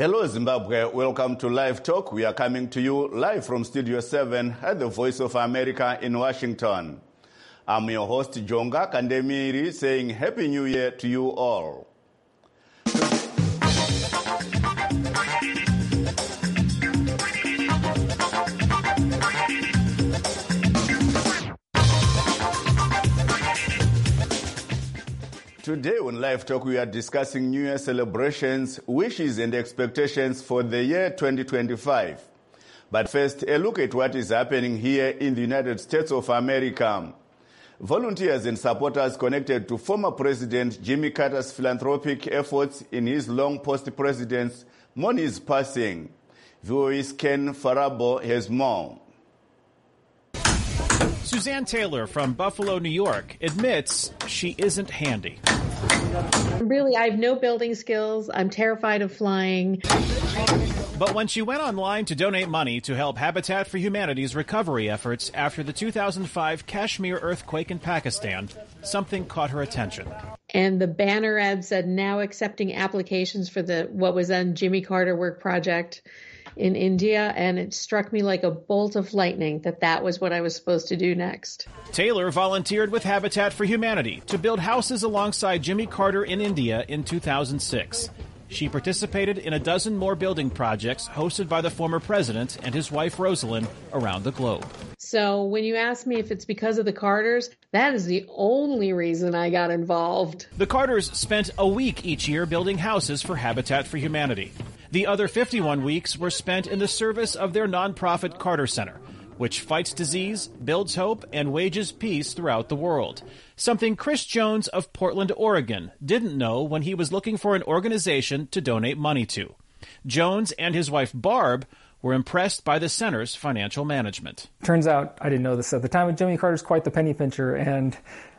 Hello Zimbabwe, welcome to Live Talk. We are coming to you live from Studio 7 at the Voice of America in Washington. I'm your host Jonga Kandemiri saying Happy New Year to you all. Today on Live Talk, we are discussing New Year celebrations, wishes and expectations for the year 2025. But first, a look at what is happening here in the United States of America. Volunteers and supporters connected to former President Jimmy Carter's philanthropic efforts in his long post-president's mourn his passing. VOA's Ken Farabo has more. Suzanne Taylor from Buffalo, New York, admits she isn't handy. Really, I have no building skills. I'm terrified of flying. But when she went online to donate money to help Habitat for Humanity's recovery efforts after the 2005 Kashmir earthquake in Pakistan, something caught her attention. And the banner ad said, now accepting applications for what was then Jimmy Carter Work Project in India, and it struck me like a bolt of lightning that was what I was supposed to do next. Taylor volunteered with Habitat for Humanity to build houses alongside Jimmy Carter in India in 2006. She participated in a dozen more building projects hosted by the former president and his wife Rosalind around the globe. So when you ask me if it's because of the Carters, that is the only reason I got involved. The Carters spent a week each year building houses for Habitat for Humanity. The other 51 weeks were spent in the service of their nonprofit Carter Center, which fights disease, builds hope, and wages peace throughout the world. Something Chris Jones of Portland, Oregon, didn't know when he was looking for an organization to donate money to. Jones and his wife Barb were impressed by the center's financial management. Turns out, I didn't know this at the time, but Jimmy Carter's quite the penny pincher, and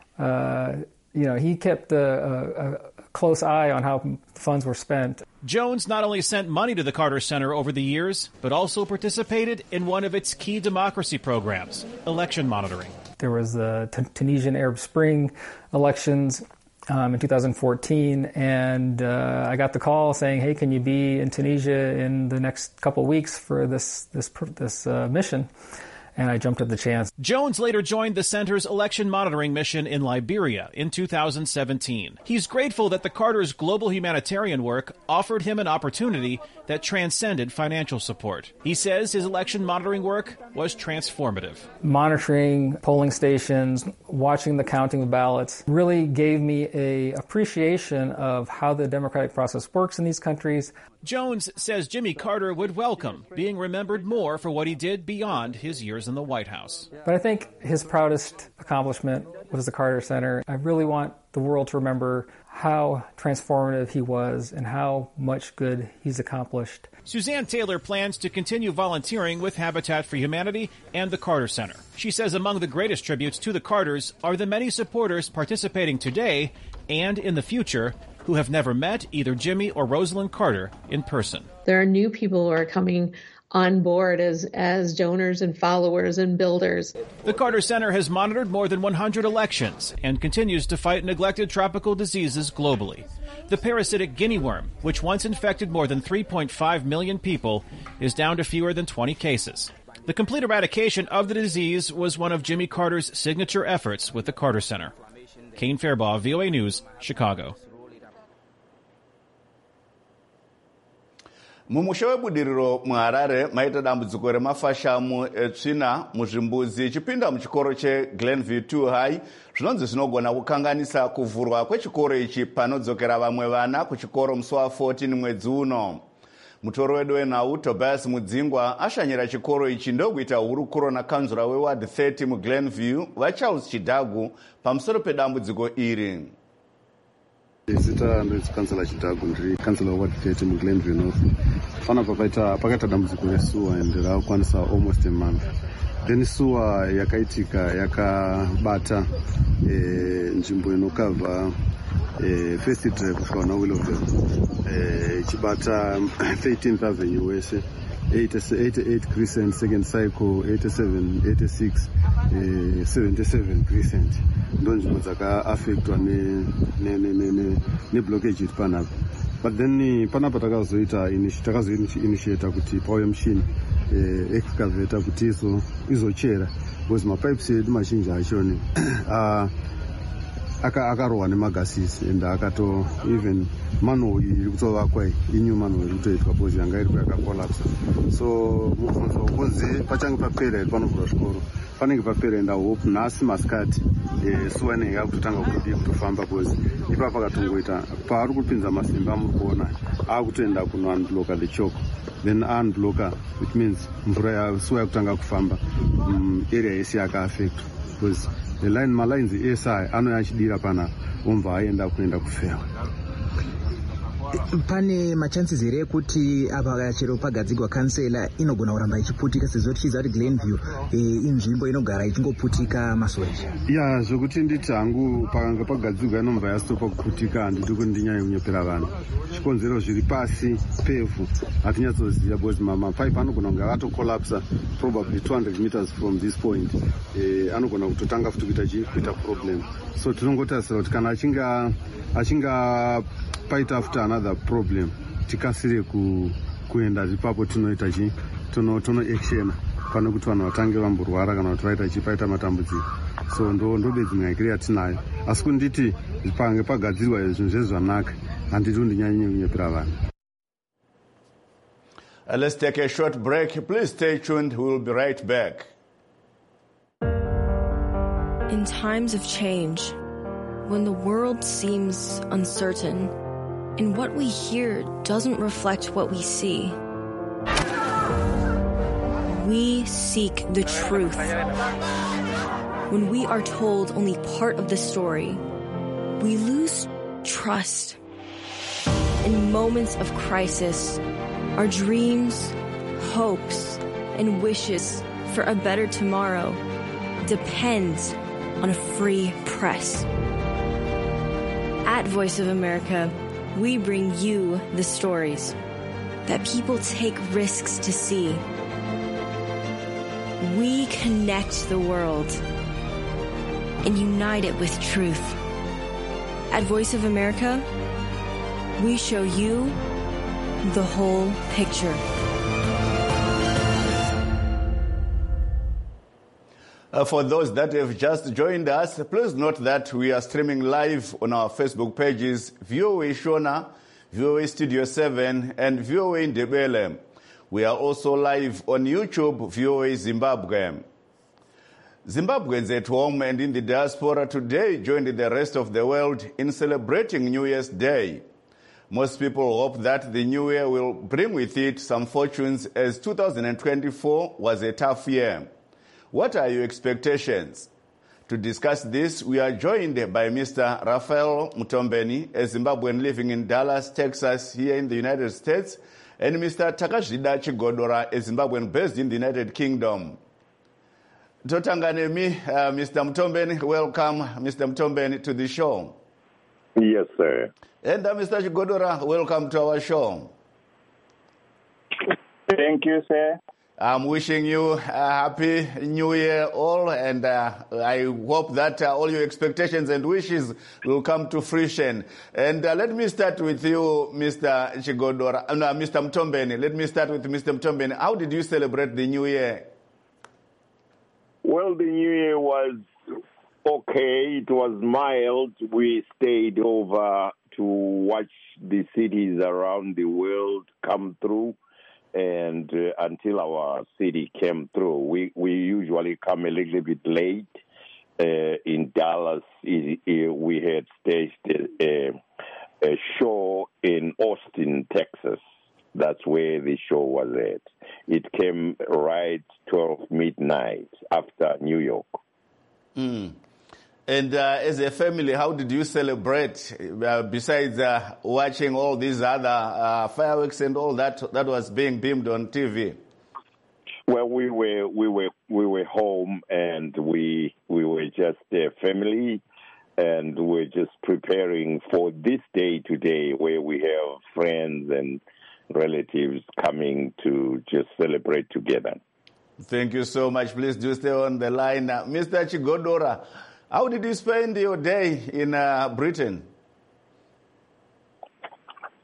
he kept a close eye on how funds were spent. Jones not only sent money to the Carter Center over the years, but also participated in one of its key democracy programs, election monitoring. There was the Tunisian Arab Spring elections in 2014, and I got the call saying, hey, can you be in Tunisia in the next couple weeks for this mission? And I jumped at the chance. Jones later joined the center's election monitoring mission in Liberia in 2017. He's grateful that the Carters' global humanitarian work offered him an opportunity that transcended financial support. He says his election monitoring work was transformative. Monitoring polling stations, watching the counting of ballots really gave me an appreciation of how the democratic process works in these countries. Jones says Jimmy Carter would welcome being remembered more for what he did beyond his years in the White House. But I think his proudest accomplishment was the Carter Center. I really want the world to remember how transformative he was and how much good he's accomplished. Suzanne Taylor plans to continue volunteering with Habitat for Humanity and the Carter Center. She says among the greatest tributes to the Carters are the many supporters participating today and in the future who have never met either Jimmy or Rosalind Carter in person. There are new people who are coming on board as donors and followers and builders. The Carter Center has monitored more than 100 elections and continues to fight neglected tropical diseases globally. The parasitic guinea worm, which once infected more than 3.5 million people, is down to fewer than 20 cases. The complete eradication of the disease was one of Jimmy Carter's signature efforts with the Carter Center. Kane Fairbaugh, VOA News, Chicago. Mumusha webudiriro muHarare maita dambudziko remafashamu etsvina muzvimbuzi chipinda muchikoro cheGlenview 2 High zvinonzi zvinogona kukanganisa kuvhurwa kwechikoro ichi panodzokera vamwe vana kuchikoro musi wa14 mwedzi uno. Mutoro wedu wenhau Tobias Mudzingwa ashanyira chikoro ichi ndokuita hurukuro nakanzura weward 30 muGlenview vaCharles Chidhagu pamusoro pedambudziko iri. Zita ndezikansela Chidhagu ndiri kansela ward 30 muGlenview North. Fana pakaita dambudziko resuwa and rakwanisa almost a month. Then suwa yakaitika yakabata nzvimbo inokavha first drive kusvika na Willowdale. Chibata 13th Avenue wese 88 Crescent second cycle 87 86 77 Crescent. Ndonzvimbo dzakaaffectwa ne blockage iri panapa. but then panapa takazoinitiata kuti pauye mushini excavator kuti izochera because mapipes edu mazhinji achoni akarohwa nemagasisi and akato even manhole iri kutovakwa inyu manhole iri kutoitwa because yanga iri yakakolapsa. So mubvunzo kunzi pachange papera iri panovhurwa zvikoro panenge papera and I hope nhasi masikati suwa inenge yakutotanga kutodii kutofamba because ipapo akatongoita paari kupinza masimba muri kuona akutoenda kunounblocker the choke, then unblocker which means mvura suwa yakutanga kufamba area yese yakaaffectwa because the malines ese anouya achidira pana omva aenda kuenda kufewa. Pane machances here ekuti apa chero pagadzigwa kansela inogona kuramba ichiputika sezvo tichiziva kuti Glenview inzvimbo inogara ichingoputika masore? Ya zvokuti nditi hangu pakanga pagadzigwa inomva yastopa kuputika handiti kuti ndinyaya yekunyepera vanhu. Zvikonzero zviri pasi pevhu hatinyatsoziva because mapaipi anogona kunge akatokolapsa probably 200 meters from this point. Anogona kutotanga futi kuita problem. So tinongotarisira kuti kana achinga paita after another problem tikasire kuenda ipapo tinoita tono action pane kuti vanhu vatange vamborwara kana kuti vaita chipaita matambudziko. So ndobe dzimwe yakiri yatinayo asi kunditi pange pagadzirwa zvinhu zvezvanaka handiti kundinyanye kunyepera vanhu. Let's take a short break. Please stay tuned. We will be right back. In times of change, when the world seems uncertain, and what we hear doesn't reflect what we see, we seek the truth. When we are told only part of the story, we lose trust. In moments of crisis, our dreams, hopes, and wishes for a better tomorrow depend on a free press. At Voice of America, we bring you the stories that people take risks to see. We connect the world and unite it with truth. At Voice of America, we show you the whole picture. For those that have just joined us, please note that we are streaming live on our Facebook pages, VOA Shona, VOA Studio 7, and VOA Ndebele. We are also live on YouTube, VOA Zimbabwe. Zimbabweans at home and in the diaspora today joined the rest of the world in celebrating New Year's Day. Most people hope that the new year will bring with it some fortunes, as 2024 was a tough year. What are your expectations? To discuss this, we are joined by Mr. Raphael Mutombeni, a Zimbabwean living in Dallas, Texas, here in the United States, and Mr. Takashida Chigodora, a Zimbabwean based in the United Kingdom. Totanganemi, Mr. Mutombeni, welcome, Mr. Mutombeni, to the show. Yes, sir. And Mr. Chigodora, welcome to our show. Thank you, sir. I'm wishing you a happy new year all, and I hope that all your expectations and wishes will come to fruition. And let me start with you, Mr. Chigodora, Mr. Mutombeni. Let me start with Mr. Mutombeni. How did you celebrate the new year? Well, the new year was okay. It was mild. We stayed over to watch the cities around the world come through. And until our city came through, we usually come a little bit late. In Dallas, we had staged a show in Austin, Texas. That's where the show was at. It came right 12 midnight after New York. Mm. And as a family, how did you celebrate besides watching all these other fireworks and all that was being beamed on TV? Well, we were home, and we were just a family, and we're just preparing for this day today, where we have friends and relatives coming to just celebrate together. Thank you so much. Please do stay on the line, Mr. Chigodora. How did you spend your day in Britain?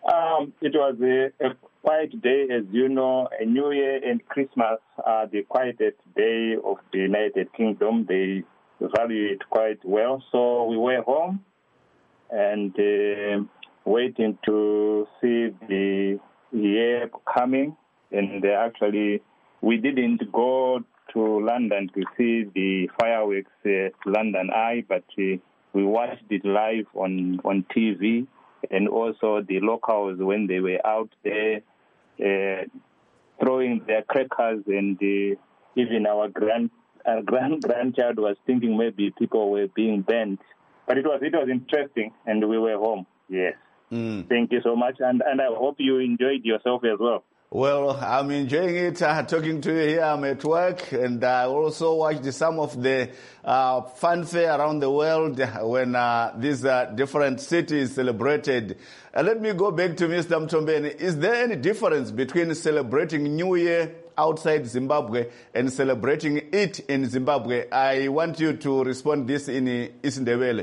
It was a quiet day, as you know. A New Year and Christmas are the quietest day of the United Kingdom. They value it quite well. So we were home and waiting to see the year coming. And actually, we didn't go to London to see the fireworks, London Eye, but we watched it live on TV. And also the locals, when they were out there throwing their crackers, and even our grandchild was thinking maybe people were being banned. But it was interesting, and we were home. Yes. Thank you so much, and I hope you enjoyed yourself as well. Well, I'm enjoying it, talking to you here. I'm at work, and I also watched some of the fanfare around the world when these different cities celebrated. Let me go back to Mr. Mtombeni. Is there any difference between celebrating New Year outside Zimbabwe and celebrating it in Zimbabwe? I want you to respond this in isiNdebele.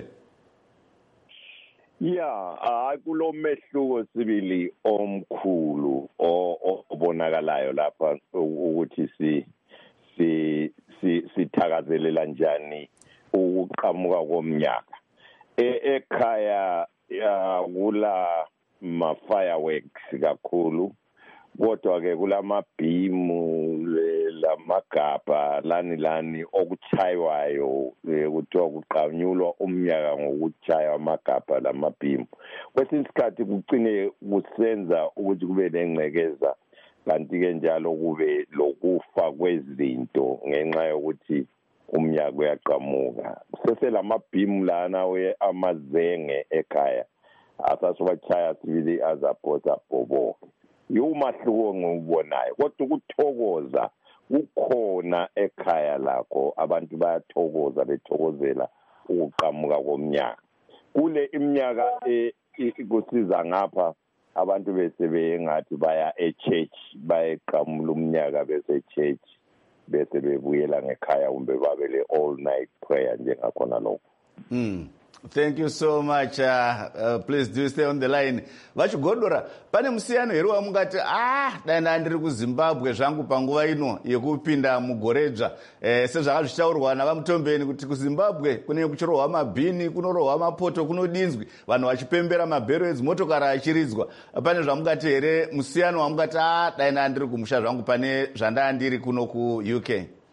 Yeah, kulo mehluko sibili omkhulu obonakalayo lapha ukuthi sithakazelela njani ukuqhamuka komnyaka. Ekhaya kula ma-fireworks kakhulu, kodwa ke kulamabhimu lamagabha lani okuchaywayo kuthiwa kuqanyulwa umnyaka ngokuchaya amagabha lamabhimu. Kwesinye isikhathi kucine kusenza ukuthi kube nengcekeza, kanti ke njalo kube lokufa kwezinto ngenxa yokuthi umnyaka uyaqhamuka. Seselamabhimu lana amazenge ekhaya asasibachaya sibili azaphosa bhoboke. Yumahluko ngokubonayo, kodwa ukuthokoza kukhona ekhaya lakho. Abantu bayathokoza, bethokozela ukuqhamuka komnyaka. Kule iminyaka kusiza ngapha abantu bese bengathi baya e-church, bayeqhamula umnyaka bese church, bese bebuyela ngekhaya kumbe babele all night prayer njengakhona lokho. Thank you so much. Please do stay on the line. Vachigodora, pane musiyano here wamungati dai ndiri kuZimbabwe zvangu panguva ino yekupinda mugoredzva, sezvakazvitaurwa navaMutombeni kuti kuZimbabwe kune kuchirohwa mabhini, kunorohwa mapoto, kunodinzwi, vanhu vachipembera mabhero edzimotokari achiridzwa. Pane zvamungati here musiyano wamungati dai ndiri kumusha zvangu pane zvandandiri kuno kuUK?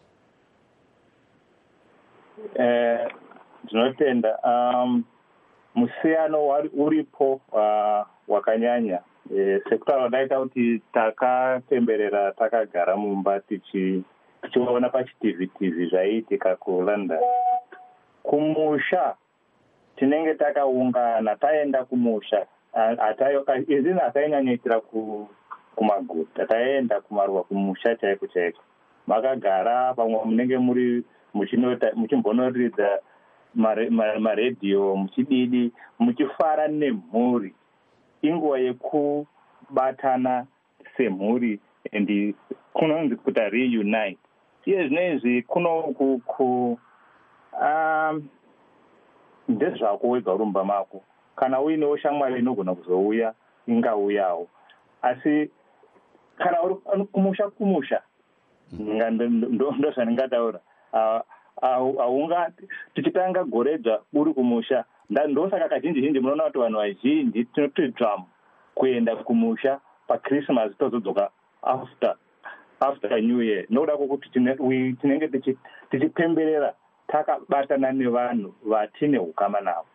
Tinotenda musiyano uripo wakanyanya, sekutaura daita kuti takapemberera takagara mumba tichiona pachitivhitivhi zvaiitika kuLondon. Kumusha tinenge takaungana, taenda kumusha, izini hatainyanyaitira kumaguta, taenda kumaruwa kumusha chaiko chaiko. Makagara pamwe munenge muri muchimbonoridza maredhiyo, muchididi, muchifara nemhuri. Inguva yekubatana semhuri, and kunonzi kuti reunite. Iye zvinezvi kuno ndezvako wega urumba mako. Kana uinewo shamwari inogona kuzouya, ingauyawo. Asi kana uri kumusha ndo zvandingataura. Aungati tichitanga goredzva uri kumusha, ndosaka kazhinji munoona kuti vanhu vazhinji tinotitsvamu kuenda kumusha paChristmas tozodzoka after New Year, nokuda kwokuti tinenge tichipemberera takabatana nevanhu vatine ukama navo.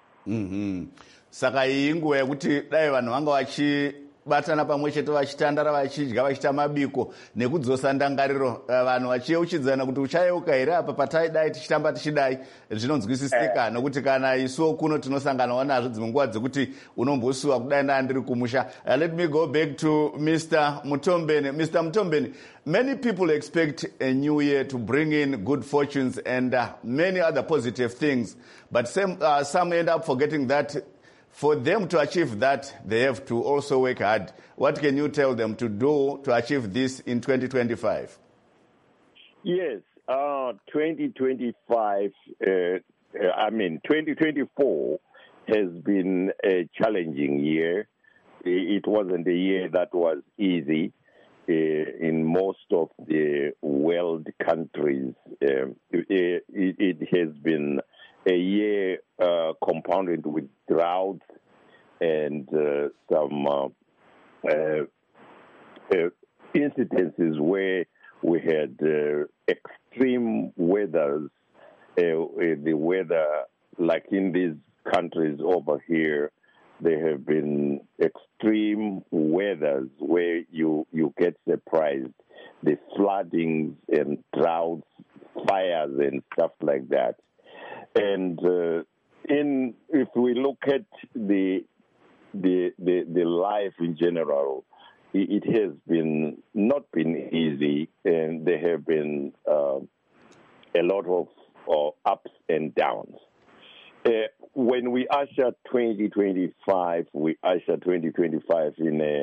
Saka iyi inguva yekuti dai vanhu vanga vachibatana pamwe chete, vachitandara, vachidya, vachita mabiko nekudzosa ndangariro, vanhu vachiyeuchidzana kuti uchayeuka here apa pataidai tichitamba tichidai. Zvinonzwisisika nokuti kana isuwo kuno tinosanganawo nazvo dzimwe nguva dzekuti unombosiwa kudai ndandiri kumusha. Let me go back to Mr. Mutombeni. Mr. Mutombeni, many people expect a new year to bring in good fortunes and many other positive things, but some end up forgetting that for them to achieve that, they have to also work hard. What can you tell them to do to achieve this in 2025? Yes, 2024 has been a challenging year. it wasn't a year that was easy in most of the world countries. It has been a year compounded with droughts and some incidences where we had extreme weathers. The weather, like in these countries over here, there have been extreme weathers where you get surprised. The floodings and droughts, fires and stuff like that. And if we look at the life in general, it has not been easy, and there have been a lot of ups and downs. When we usher 2025, we usher 2025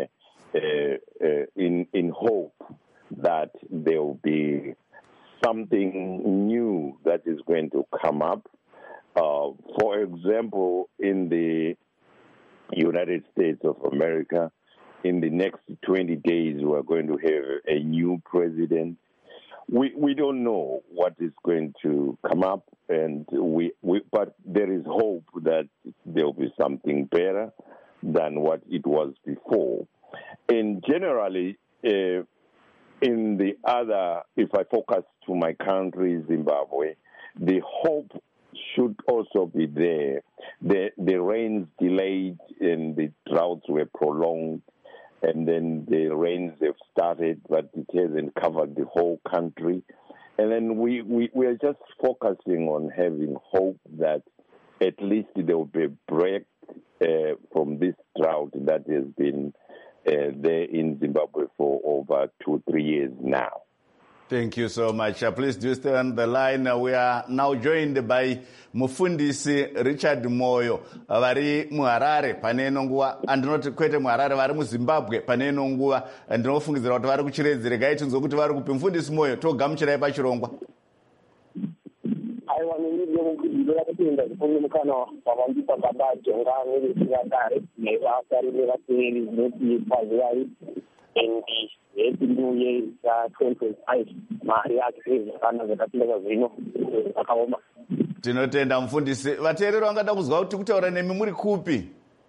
in hope that there will be something new that is going to come up. For example, in the United States of America, in the next 20 days, we're going to have a new president. We don't know what is going to come up, and but there is hope that there will be something better than what it was before. And generally, in the other, if I focus to my country, Zimbabwe, the hope should also be there. The rains delayed and the droughts were prolonged, and then the rains have started, but it hasn't covered the whole country. And then we are just focusing on having hope that at least there will be a break from this drought that has been there in Zimbabwe for over 2-3 years now. Thank you so much. Please do stay on the line. We are now joined by Mufundisi Richard Moyo, vari muHarare paneno nguva, andinoti kwete muHarare, vari muZimbabwe paneno nguva, ndinofungidzira kuti vari kuChiredzi. Regai tinzwe kuti vari kupi. Mufundisi Moyo, togamuchirai pachirongwa. Aiwa, ndinoda kutenda kufunga mukana wavandipa baba jonga nevechiVatare nevasa revateeri rinoti pazuva in the Happy New Year 2025. Mari yake zvakanaka zvakapinda zvino akaoma. Tinotenda Mufundisi. Vateereri vangada kuzwa kuti kutaura nemi muri kupi?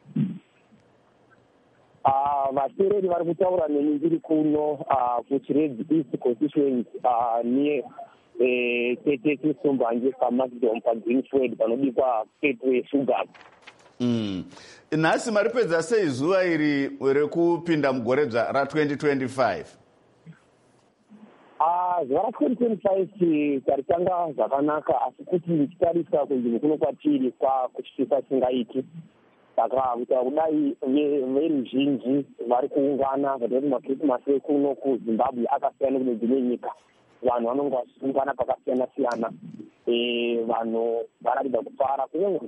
Vateereri vari kutaura nemi ndiri kuno kuChiredzi East Constituency near Tetesi Sumbanje paMacdom paGreenfield panobikwa petrol yeSugar. Nhasi maripedza sei zuva iri rekupinda mugoredzva ra2025? Zuva ra2025 taritanga zvakanaka, asi kuti tichitarisa kunzvimbo kuno kwatiri kuchipisa singaiti. Saka kuita kudai veruzhinji vari kuungana kuti makrisimasi ekuno kuZimbabwe akasiyana kune dzimwe nyika. Vanhu vanonga vachiungana pakasiyana siyana. Vanhu varakuda kufara kunyange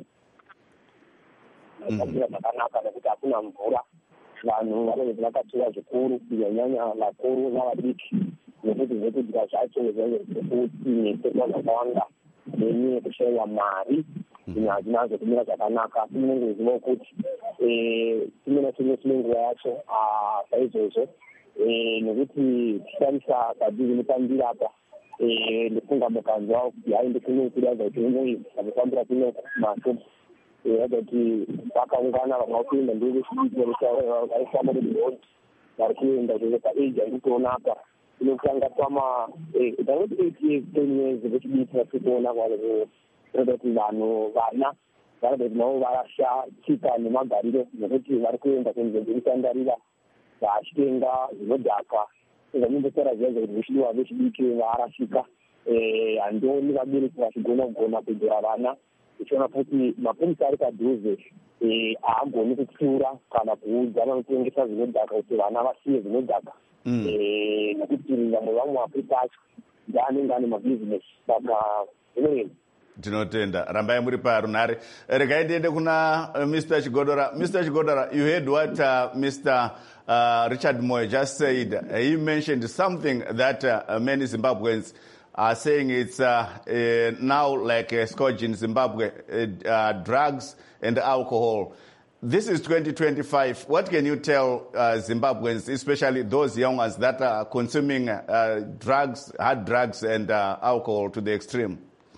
zvakanaka nekuti hakuna mvura. Vanhu vanenge vakatsiva zvikuru kunyanya vakuru navadiki, nekuti zvekudya zvacho zvinekutineteka zvakawanda nenyaya yekushaiwa mari. Zvinhu hazvinazvo kumira zvakanaka. Tinenge ziva kuti timwe nachimwe chine nguva yacho saizvozvo, nekuti tichitarisa padiri nepambiri apa ndofunga mukanzwa kuti haindi kuno kudaza kuti unoyi pakufambira kuno mashopu kuti vakaungana vamwe vakuenda ndovechidikavaifamba nedhoni vari kuenda zvese paage ari kutoona apa inotanga tanoti 8 years 10 years vechidiki vari kutoona kunoda kuti vanhu vana varada kuti navo varasha tsika nemagariro, nekuti vari kuenda kunzvimbo dzekutandarira vachitenga zvinodhaka. Zvanyimbotaura zviya kuti vechidiwa vechidiki varashika. Handoni vabereki vachigona kudzora vana. Tichiona kuti mapurisa ari padhuze haagoni kupfuura kana kuudza vanotengesa zvinodhaka kuti vana vasiye zvinodhaka. Nekuti vamwe vapurisa acho ndeanenge ane mabhizinesi. Saka zvinoenda. Tinotenda. Rambai muri parunhare. Regai ndiende kuna Mr. Chigodora. Mr. Chigodora, you heard what Mr. Richard Moyo just said. He mentioned something that many Zimbabweans are saying it's now like a scourge in Zimbabwe, drugs and alcohol. this is 2025. What can you tell Zimbabweans, especially those young ones that are consuming drugs, hard drugs and alcohol to the extreme?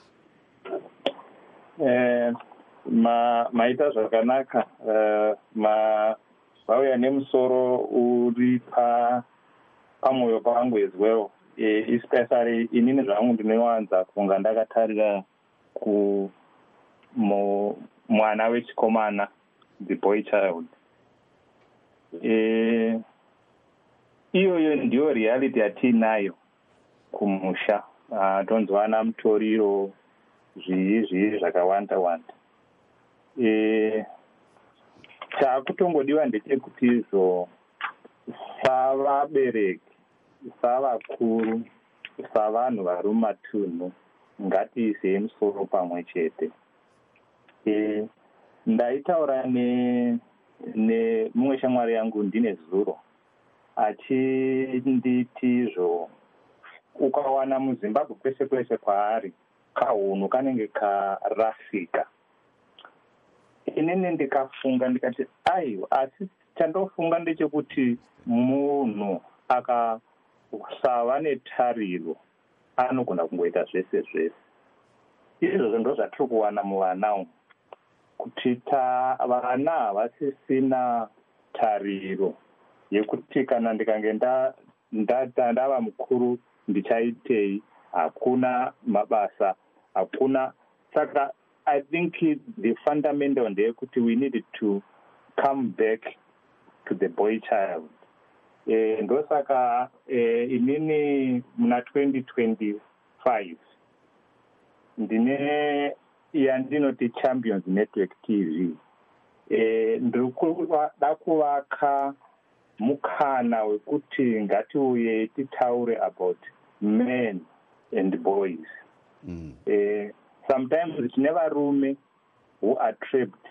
Maita zvakanaka. Vauya nemusoro uri pamwoyo pangu as well. Especially inini zvangu ndinowanza kunga ndakatarira mwana wechikomana, the boy child. Iyoyo ndiyo reality yatinayo kumusha. Tonzwana mutoriro zvii zvakawanda wanda. Chakutongodiwa ndechekuti izvo savabereki, savakuru, savanhu vari mumatunhu ngatiisei musoro pamwe chete. Ndaitaura nemumwe shamwari yangu ndine zuro achinditi izvo ukawana muZimbabwe kwese kwese kwaari kahunu kanenge karasika. Inini ndikafunga ndikati aiwa, asi chandofunga ndechekuti munhu akasava netariro anogona kungoita zvese zvese. Izvozvo ndo zvatiri kuwana muvana umu, kuti vana havasisina tariro yekuti kana ndikange ndava mukuru ndichaitei, hakuna mabasa, hakuna. Saka I think the fundamental ndeyekuti we needed to come back to the boy child. Ndosaka inini muna 2025 ndine yandinoti Champions Network TV. Ndikuda kuvaka mukana wekuti ngatiuye titaure about men and boys. Sometimes tine varume who are trapped,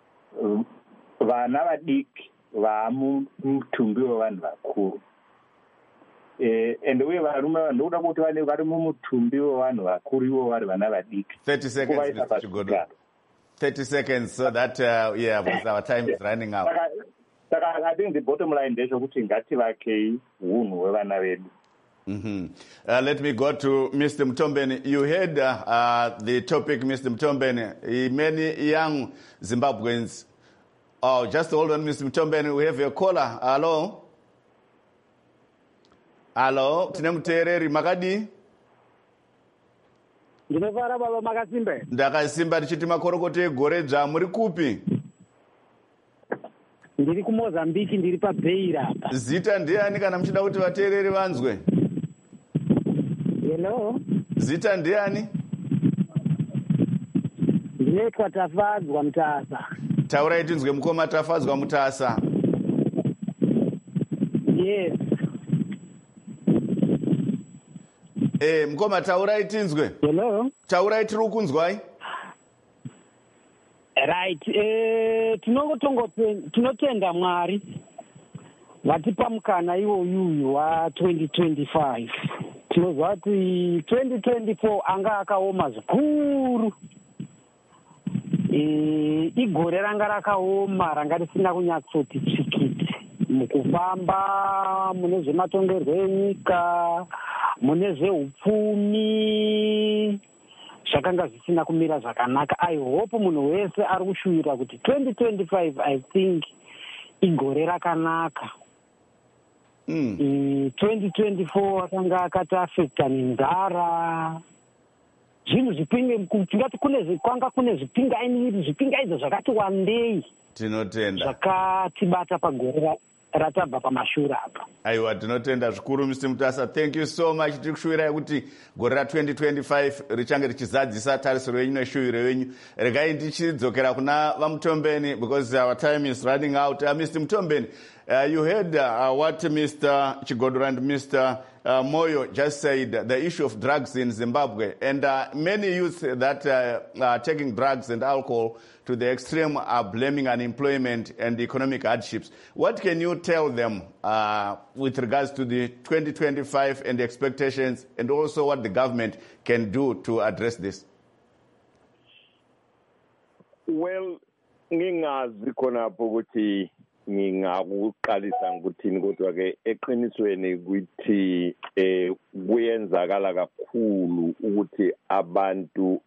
vana vadiki vamutumbi wevanhu vakuru. And uye varume vandokuda kuti vari mumutumbi wevanhu vakuru ivo vari vana vadiki. 30 seconds, Mr. Chigodo. 30 seconds, so that, because our time is running out. Saka I think the bottom line ndezvokuti ngativakei hunhu hwevana vedu. Let me go to Mr. Mtombeni. You heard the topic, Mr. Mtombeni. Many young Zimbabweans. Oh, just hold on, Mr. Mtombeni. We have a caller. Hello? Hello? Tine muteereri makadi? Ndinofara baba makasimba. Ndakasimba tichiti makorokoto egore dzva muri kupi? Ndiri kuMozambique, ndiri paBeira. Zita ndiani kana muchida kuti vateereri vanzwe? Hello? Zita ndiani? Ndinoitwa Tafadzwa Mutasa. Taurai tinzwe mukoma Tafadzwa Mutasa. Yes. Mukoma taurai tinzwe. Hello? Taurai tiri kunzwai. Right. Tinotenda Mwari vatipa mukana iwoyu wa 2025. Tinozwa kuti 2024 anga akaoma zvikuru. Igore ranga rakaoma, ranga risina kunyatsoti tsvikiti mukufamba, mune zvematongerwo enyika, mune zveupfumi, zvakanga zvisina kumira zvakanaka. I hope munhu wese ari kushuvira kuti 2025 I think igore rakanaka. 2024 akanga akatiafekta nenzara, zvinhu zvingati kwanga kune zvipingaidzo zvakati wandei. Tinotenda zvakatibata pagore ratabva pamashure apa. Aiwa, tinotenda zvikuru Mr. Mutasa. Thank you so much. Tiri kushuvirai kuti gore ra2025 richange richizadzisa tarisiro yenyu neshuviro yenyu. Regai ndichidzokera kuna vaMutombeni because our time is running out. Mr. Mutombeni, you heard what Mr. Chigodo and Mr. Moyo just said, the issue of drugs in Zimbabwe. And many youth that are taking drugs and alcohol to the extreme are blaming unemployment and economic hardships. What can you tell them with regards to the 2025 and the expectations, and also what the government can do to address this? Well, ngingazi khonapho ukuthi ngingakuqalisa ngokuthini, kodwa ke eqinisweni ukuthi kuyenzakala kakhulu ukuthi abantu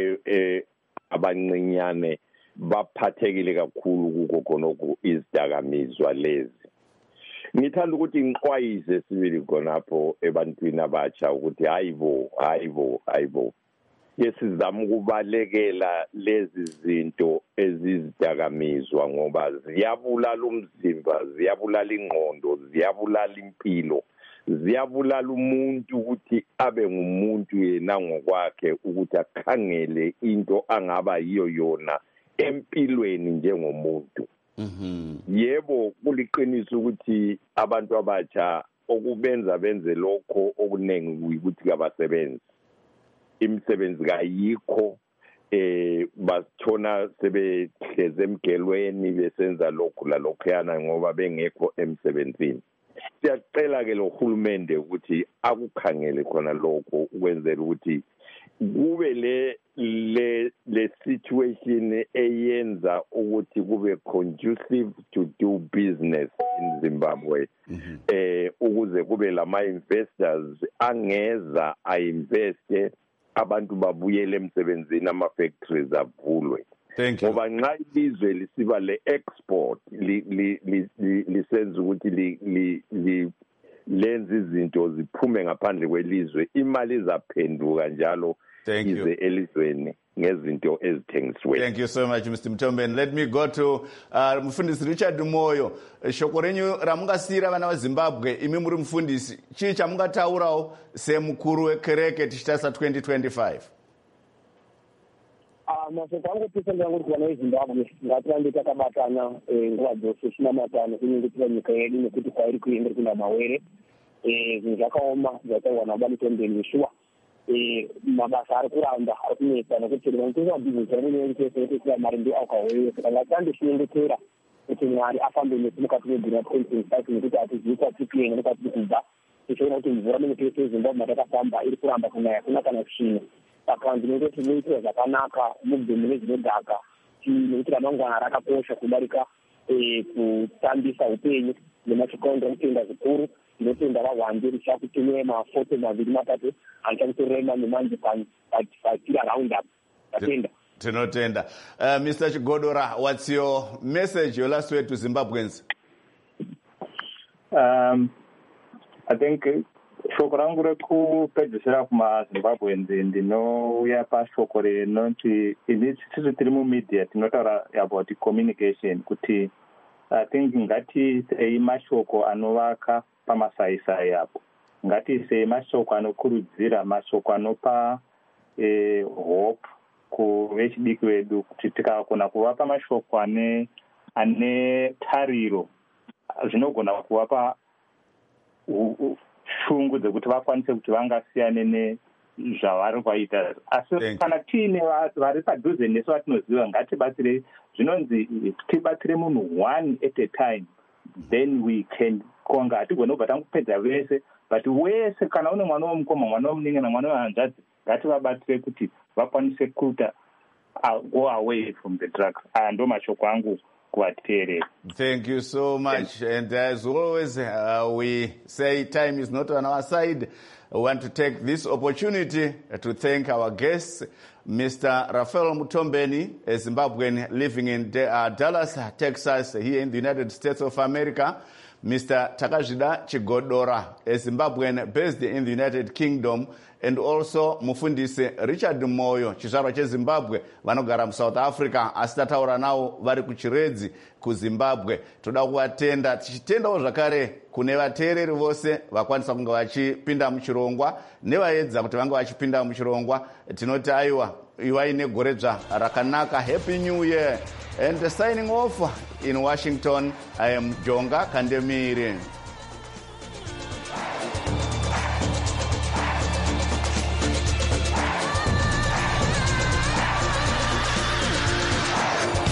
abancinyane baphathekile kakhulu kukho khonokho izidakamizwa lezi. Ngithanda ukuthi ngiqwayise sibili khonapho ebantwini abatsha ukuthi hayibo yesizama ukubalekela lezi zinto ezizidakamizwa ngoba ziyabulala umzimba, ziyabulala ingqondo, ziyabulala impilo, ziyabulala umuntu ukuthi abe ngumuntu yena ngokwakhe, ukuthi akhangele into angaba yiyo yona empilweni njengomuntu. Yebo kuliqiniso ukuthi abantu abatsha okubenza benze lokho okuningi ukuthi kabasebenzi, imisebenzi kayikho, bathona sebehleze emgelweni besenza lokhu lalokhuyana ngoba bengekho emsebenzini. Siyacela ke lo hulumende ukuthi akukhangele khona lokho ukwenzela ukuthi kube le situation eyenza ukuthi kube conducive to do business in Zimbabwe, ukuze kube lama investors angeza ainveste, abantu babuyele emsebenzini, ama factories avulwe. Ngoba nxa ilizwe lisiba le export lisenza ukuthi lenze izinto ziphume ngaphandle kwelizwe, imali izaphenduka njalo ize elizweni ngezinto ezithengisiwe. Thank you so much, Mr. Mtombeni. Let me go to Mufundisi Richard Moyo. Shoko renyu ramungasira vana vaZimbabwe, imi muri mufundisi, chii chamungataurawo semukuru wekereke tichitasa 2025? Mashoko angu pisa ndangu kuti vana veZimbabwe ngatirambe takabatana nguva dzose tinamatana kunyengetera nyika yedu nekuti kwairi kuenda kuna mawere. Zvinhu zvakaoma zvataurwa naBaba Mtombeni Yeshua. Mabasa ari kuramba ari kunetsa nokuti vanotengesa mabhizinesi anoneekesekutisira mari ndo akaweyo. Saka ngatishandishinyengetera kuti Mwari afambe nesu mukati meguna 2025 nekuti hatizivi kwatiri kuenda nekwatiri kubva. Tichiona kuti mvura munyika yeZimbabwe matakafamba iri kuramba kunaya kuna kana kusvina. Saka ndinenge tinoitira zvakanaka mubhemu nezvinodhaka nekuti ramangwana rakakosha kudarika kutambisa upenyu nemachikondo kutenda zvikuru. Ndinotenda vahwande richakutumira mafoto maviri matatu achakutorema nemanje patira round up. Tatenda. Tinotenda. Mr. Chigodora, what's your message, your last word to Zimbabweans? I think shoko rangu rekupedzisira kumaZimbabweans ndinouya pashoko rinoti sisi tiri mumedia tinotaura about communication kuti I think ngatisei mashoko anovaka pamasaisai apo, ngatisei mashoko anokurudzira, mashoko anopa hope kuvechidiki vedu, kuti tikakona kuvapa mashoko ane tariro zvinogona kuvapa shungu dzekuti vakwanise kuti vangasiyane nezvavari kwaita. Asi kana tiine vari padhuze nesu vatinoziva, ngatibatsire. Zvinonzi tibatsire munhu one at a time, then we can konga. Hatigone kubva tangupedza vese, but wese kana une mwana womukoma, mwana womuningana, mwana wehanzvadzi, ngativabatsire kuti vakwanise kuita go away from the drugs. Aya ndo mashoko angu kuvateerera. Thank you so much. And as always, we say time is not on our side. I want to take this opportunity to thank our guests, Mr. Raphael Mtombeni, a Zimbabwean living in Dallas, Texas, here in the United States of America. Mr. Takazhida Chigodora, a Zimbabwean based in the United Kingdom, and also Mufundisi Richard Moyo, chizvarwa cheZimbabwe, vanogara muSouth Africa, asi tataura navo vari kuChiredzi kuZimbabwe. Toda kuvatenda, tichitendawo zvakare kune vateereri vose vakwanisa kunge vachipinda muchirongwa nevaedza kuti vange vachipinda muchirongwa. Tinoti aiwa, ivai negore dzva rakanaka. Happy New Year. And signing off in Washington, I am Jonga Kandemiri.